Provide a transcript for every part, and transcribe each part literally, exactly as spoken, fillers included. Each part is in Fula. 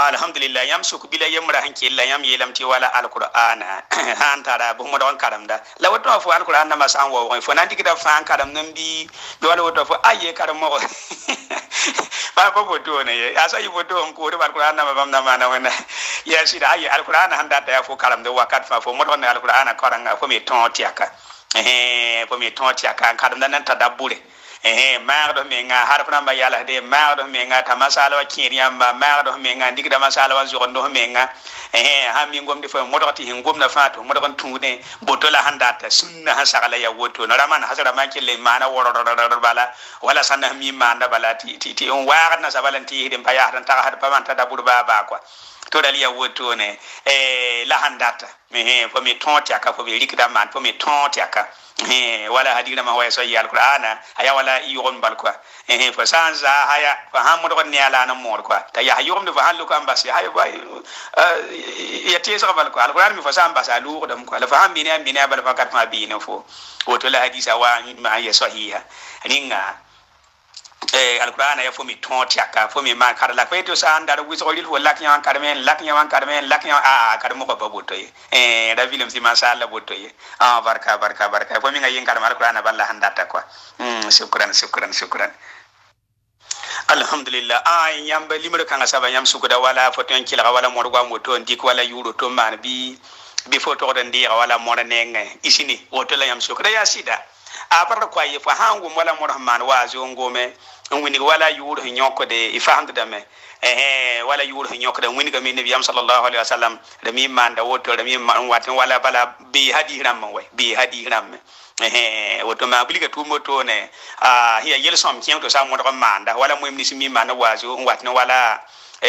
alhamdulillah yam suk bila yamra hanki la yam yelam ti wala alqur'ana han tara bu mo don karamda la wato fo alqur'ana ma san wo fo nan digida fan karam nan bi do wala wato fo aye karam mo ba ba boto ne asa yi boto on ko do alqur'ana ma bam na mana wana ya sida aye alqur'ana handa ta fo karam de wakat fa fo mo don alqur'ana koranga fo mi ton tiaka eh fo mi ton tiaka karam nan tadabbure eh maado menga harfna ma yala de maado menga tamasala wa kiriyamba maado menga digda masala wa zondo menga eh ha mi ngom de fa modoti hin gomna fato modon tungude botola handata sunna hasala ya woto na raman hasara ma kille mana woro bala wala sanna mi manda bala ti ti on warna sabalanti de paya tan ta har paman ta dabur baba kwa to dali ya woto ne eh la handata eh fo mi tonti aka fo bi likda man fo mi tonti aka eh wala hadina ma waya so yi alqur'ana aya wala yogon balkwa eh fa sanza haya fa hamu do ne ala na mor kwa ta ya yogom do fa halu ko ambasi haya bay ya tesa balkwa alqur'an mi fa san basa lu dum ko la fa hambi ne ne bal fakat ma bi ne fo woto la hadisa wa ma ya sahiha ninga eh alqur'ana ya fomi tonti aka fomi ma kar la feto sa andar wiso lil wala kyan karmen lak nyawan karmen lak nyawan a kar mo ko babotoy eh da film si masala botoy ah barka barka barka fomi nga yin kar alqur'ana balla handata quoi mm shukran shukran shukran alhamdulillah ay yamba limro kanga saba yam sukuda wala foton kila wala morgwa moto ndik wala yuro to man bi bi foto do ndira wala mona nenge isini woto la yam sukuda ya sida apar kwa ye fa hangu wala morahman wazo ngome wini wala yuro nyoko de ifahand dame eh wala yuro nyoko de wini gami nabi sallallahu alaihi wasallam da mi manda woto da mi watin wala bala bi hadi ram way bi hadi ram eh woto ma obliga tu moto ne ah hiya yel som kien to sa mo do manda wala mo mi simi manda wazo watin wala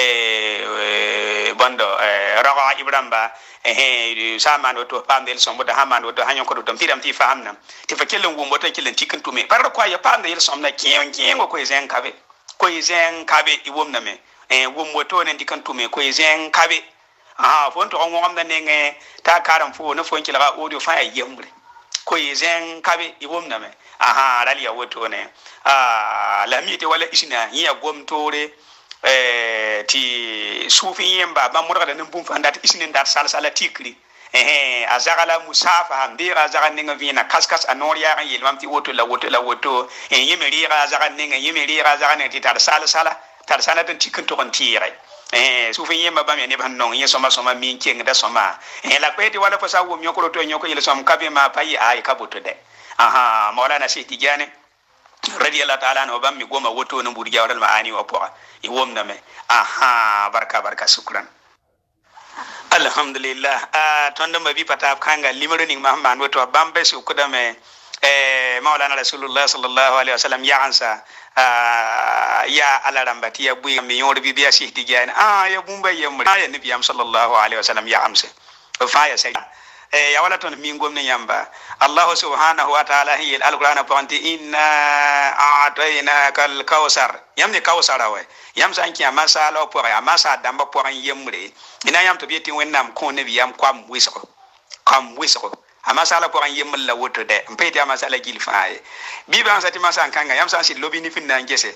eh bando eh rawa ibramba eh samano to pamdel sombo da hamano to hanyon ko to tiram ti fahamna ti fakelen wumbo to kilen tikin tume par ko ya pamdel somna kiyen kiyen ko zen kabe ko zen kabe i wumna me eh wumbo to ne dikan tume ko zen kabe ah fon to ngom na ne ta karam fo no fon kila audio fa yembre ko zen kabe i wumna me aha rali ya woto ne ah la mi te wala isina ya gom tore eh ti sufi yemba ba murga da nbum fandat isnin dar sal sala tikri eh azagala musafa hambira azaga ninga vina kaskas anoria ga yelmam ti woto la woto la woto eh yemeri ga azaga ninga yemeri ga azaga ne ti tar sal sala tar sala den tikin to kon tire eh sufi yemba ba me ne ban non ye soma soma min king da soma eh la kweti wala ko sa wo nyoko to nyoko yele som kabe ma payi ay kabuto de aha maulana shi tijane radiyallahu ta'ala no bammi goma woto no buri jawral maani wa poa i womna me aha barka barka shukran alhamdulillah ah tonda mabi pata kanga limaro ning mahamman woto bambe su kudame eh maulana rasulullah sallallahu alaihi wasallam ya ansa ah ya alarambati ya buy mi yoro bi biya shi tijani ah ya bumba yemre ya nabi am sallallahu alaihi wasallam ya amse fa ya sai eh ya wala ton mi ngomne yamba allah subhanahu wa ta'ala hi alquran panti inna a'tayna kal kausar yamne kausara wa yam san ki amasala po ya masa damba po an yemre ina yam to bieti wennam ko ne yam kwam wiso kwam wiso amasala po an yemle la woto de mpeti amasala gilfaaye biba sati masa kanga yam san si lobi ni finna ngese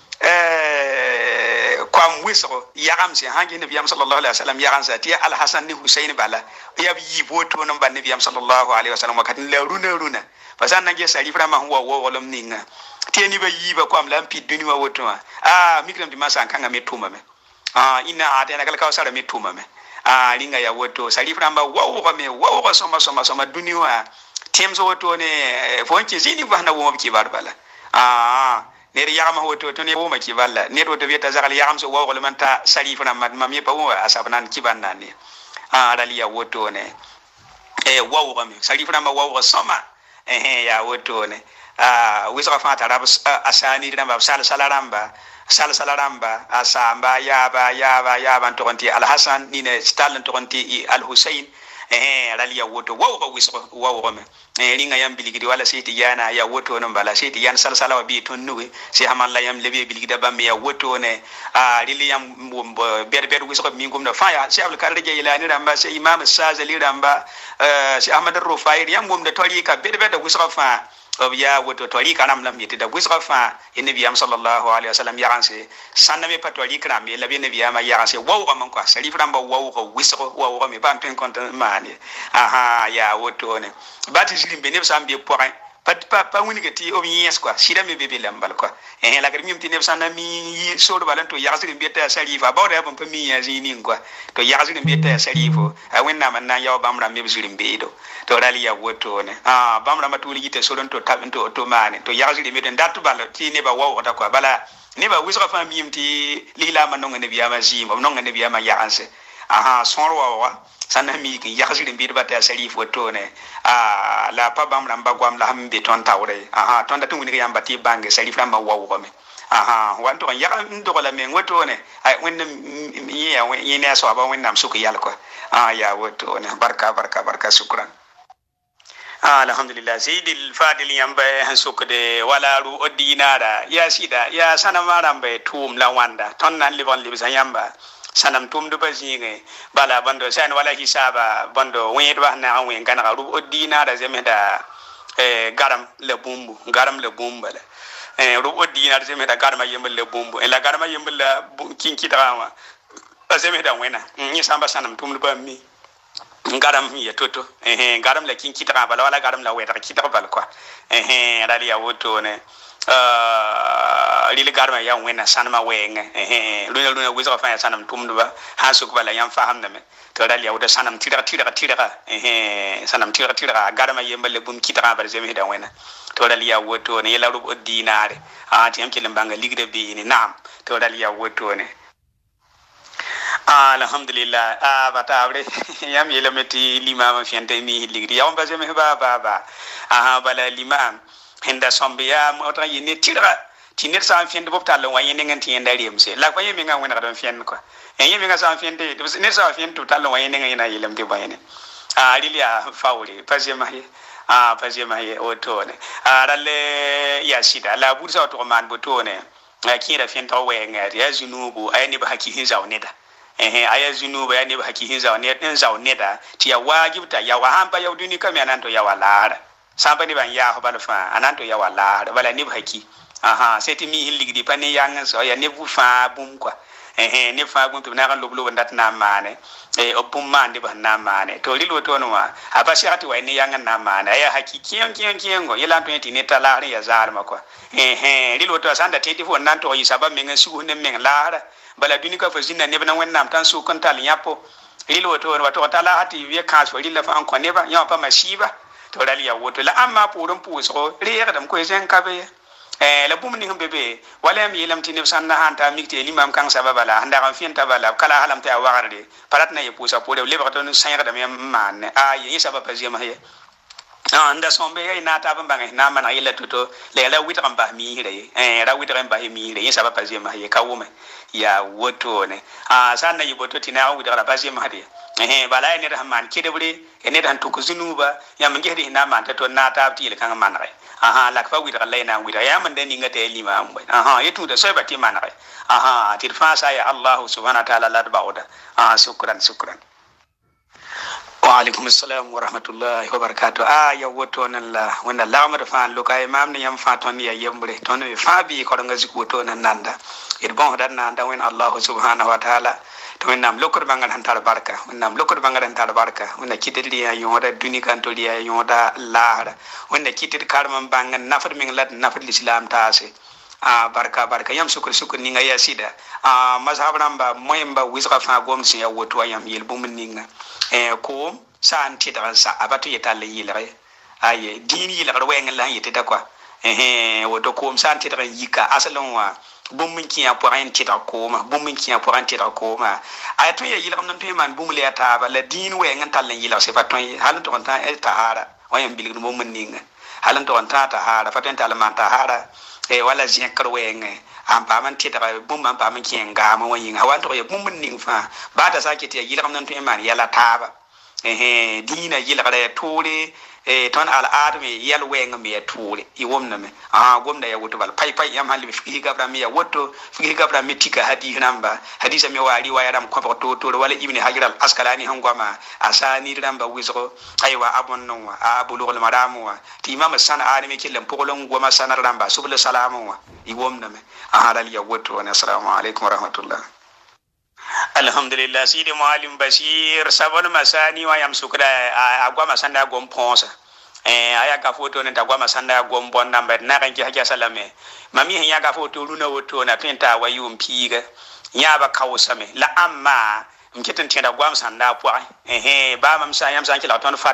eh kwam wiso yagamse hangi nabi sallallahu alaihi wasallam yagansa ti al hasan ni husain bala ya yi boto non ban nabi sallallahu alaihi wasallam wakatin la runa runa fasan nange sari frama huwa wo wolom ninga ti ni ba yi ba kwam lampi duni wa woto ah mikram di masa kanga metuma me ah ina atena kala kawsara metuma me ah linga ya woto sari frama wo wo me wo wo soma soma soma duni wa temso woto ne fonki zini bana wo mabki barbala ah ner yagama woto to ne wo ma kiballa ne to vieta zagal yagam so wo man ta sarifna mad mam yepa wo asabnan kibanna ne ah daliya woto ne e wo wo mi sarifna ma wo soma eh ya woto ne ah wisa fa ta rab asani ramba sal salaramba sal salaramba asamba ya ba ya ba ya ban to konti al hasan ni ne stal to konti al husain eh daliya woto wo wo wisa wo wo me eh ringa yam biligidi wala seti yana ya woto non bala seti yan sal sala wa bi ton nuwe si hamalla yam lebe biligida bam ya woto ne a rili yam ber ber wiso mi gum na fa ya si abul karje ilani ramba si imam sazali ramba si ahmad ar-rufai yam gum da tori ka ber ber da wiso fa ob ya woto tori kanam lam yete da wisqa fa nabiyam sallallahu alaihi wasallam yaranse sanna me patwali kram ye labi nabiyama yaranse waw man ko sari framba waw ko wisqa waw me ban pen konta mani aha ya woto ne bati jilim be ne sam be point pat pa pa woni gati o yes quoi sida me bebe lambal quoi eh la gari mimti ne sanna mi so do balanto yaranse be ta sari fa bawda ban pa mi ya jini quoi to yaranse be ta sari fo a wenna man na yaw bamra me jilim be do to rali ya woto ne ah bamra matuli yite so don to tabento to mane to yaranse be den datu balo ti ne ba waw ta quoi bala ne ba wisqa fa mimti lila man non ne biya ma jima non ne biya ma yaranse aha sonro wa sanna mi kin yakhsiri bi bata salif woto ne ah la pa bam ramba gwam la hambe ton tawre aha ton da tungu ni yamba ti bange salif ramba wawu ko me aha wan to ya ndo la men woto ne ay wonna yi ya yi ne so ba wonna suku yal ko ah ya woto ne barka barka barka shukran alhamdulillah sayyidil fadil yamba han sukde wala ru odinara ya sida ya sanama rambe tum la wanda ton nan libon libsa yamba sanam tum do bazinge bala bando san wala hisaba bando wen ba na wen kana ru odina da zemeda eh garam le bumbu garam le bumbala eh ru odina da zemeda garma yembel le bumbu e la garma yembel la kinki drama zemeda wena ni samba sanam tum do ba mi garam ya toto eh garam le kinki drama bala wala garam la weta kitaba bal kwa eh rali ya woto ne uh lili garma ya wena sanama wenga eh luna luna wizo fa sanam tumduba hasuk bala yam fahamna me to dal yawda sanam tira tira tira eh sanam tira tira garma yembale bum kitara bar zemi da wena to dal ya woto ne yela rubo dinare ah tiyam kelim banga ligde bi ni nam to dal ya woto ne alhamdulillah ah batawre yam yela meti limama fiante mi ligdi yam ba zemi ba ba ba ah bala limam hinda sombiya mota yini tira tinir sa fiende boptal wa yini ngan tienda rimse la ko yemi ngan wona don fien ko en yemi ngan sa fiende to ne sa fien to tal wa yini ngan ina yilam te bayene a lilia fawri passe mahi a passe mahi o tone a dalle ya sida la bursa to man bo tone a kira fien to we ngari ya zunubu ayni ba haki hin zawneda eh aya zunubu ayni ba haki hin zawneda en zawneda ti ya wajibta ya wa hamba ya duni kam ya nan to ya wala samba ni ban ya hobal fa ananto ya wala wala ni haki aha seti mi hilligdi pani yang so ya ne bu fa bum kwa eh ne fa bum to na kan loblo ndat na mane eh opum mande ban na mane to lilo to no wa abashi ati wa ni yang na mane ya haki kiyon kiyon kiyon go yela to ni tala ya zarma kwa eh eh lilo to sanda teti fo nan to yi saba men su ne men lara bala duni ka fa zinna ne ban wannam tan su kan tal yapo lilo to wa to tala hati wi ka so lilla fa an ko ne ba ya pa masiba to dali ya woto la amma purum puso reer dam ko zen kabe eh la bum ni bebe wala mi lam tinib sanna hanta mikte limam kan sababa la handa kan fienta bala kala halam ta warade parat na ye pusa pore le ba to sanyra dam man a ye sababa zema he anda sombe ye na ta ban bangai na mana yela toto le la witram ba mi hire eh ra witram ba mi hire ye sababa zema ye kawume ya woto ne a sanna ye boto tina witram ba zema hade eh bala ne rahman kidebri ene dan to kuzunuba ya mangehdi na man to na ta ti le kan man re aha la fa witra le na witra ya man den ngate lima am aha yetu da soy bati man re aha tir fa sa ya allah subhanahu wa ta'ala la bauda ah shukran shukran wa alaikum assalam wa rahmatullahi wa barakatuh ah ya woto nan la wanda la ma da fa loka imam ne yam fa ton ya yembre ton be fa bi ko nga ziku to nan nanda ir bon dan nanda wen allah subhanahu wa ta'ala to nam lokor bangal hantar barka nam lokor bangal hantar barka wona kideli ya yoda duni kan to liya yoda lahara wona kitir karman bangal nafar min lat nafar islam taase a barka barka yam sukur sukur ninga ya sida a mazhab namba moyemba wisqa fa gom si ya woto yam yel bum ninga e ko san tidan sa abatu yetalle yilre aye dini yilre wenga la yeteta kwa eh woto ko san tidan yika asalon wa bum min kiya pour un titre koma bum min kiya pour un titre koma ay to ya yilam nan to man bum le ta ba la din we ngan tal yila se faton halan to ta e tahara wayam bilig bum min ninga halan to ta tahara faton tal man tahara e wala zin kar we nge am pa man titre bum man pa man kiya ga ma wayin hawan to ya bum min ning fa ba ta sake te yilam nan to man yala ta ba eh dina yilgara ya tore eh ton al arme yal wenga me tore i womna me ah gomda ya woto bal pai pai yam halbi fi gabra me ya woto fi gabra me tika hadi namba hadisa me wari wa yaram ko to to wala ibni hajar al askalani hangoma asani ramba wisro aywa abon non wa abulul maramu wa ti imam san arme killam pogolon goma sanar ramba subul salamu wa i womna me ah dal ya woto wa assalamu alaikum wa rahmatullah. Alhamdulillah sidi muallim Bashir sabon masani wa yam sukra agwa masanda gom ponsa eh aya ka foto ne tagwa masanda gom bon number na kan ki haja salame mami hin ya ka foto runa woto na pinta wa yum piga nya ba kawsame la amma mkitin tenda gwa masanda kwa eh ba mam sa yam san ki la ton